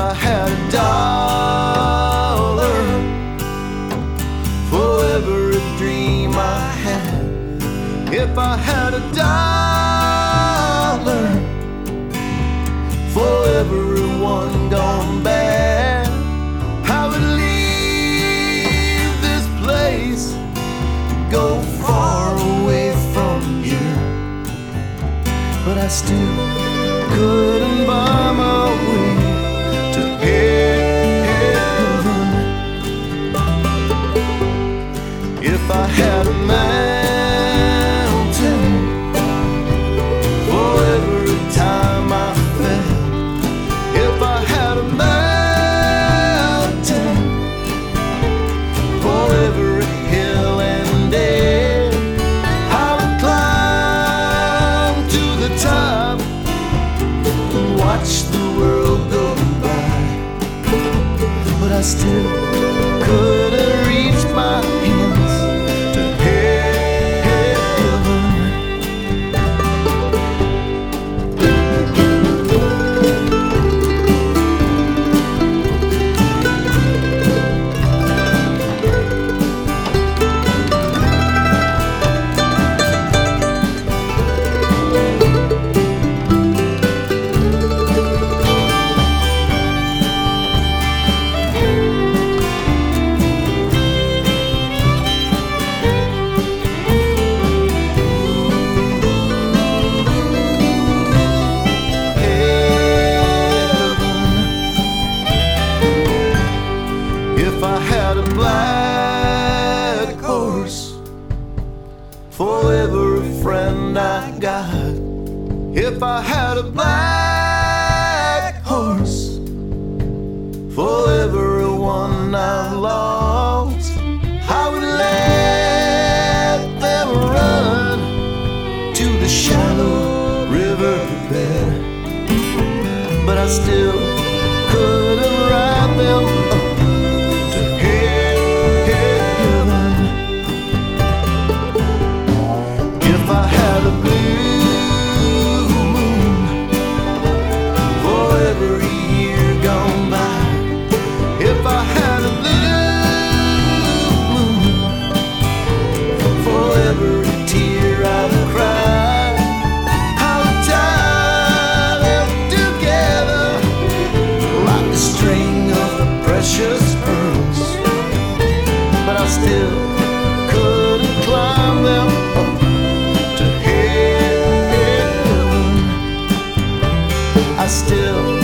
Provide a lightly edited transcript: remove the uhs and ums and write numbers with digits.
I had a dollar for every dream I had, if I had a dollar for everyone gone bad, I would leave this place, go far away from you. But I still couldn't buy my way to heaven. If I had a mountain for every time I fell, if I had a mountain for every hill and dale, I would climb to the top and watch the world go by. But I still couldn't reach my hands to heaven. If I had a black horse for every friend I got, if I had a black horse for everyone I've lost, I would let them run to the shallow riverbed. But I still couldn't ride them up to heaven. If I had a blue moon for every year gone by, if I had a blue moon for every tear I've cried, I would tie them together like a string of precious pearls. But I still couldn't climb them up to heaven. I still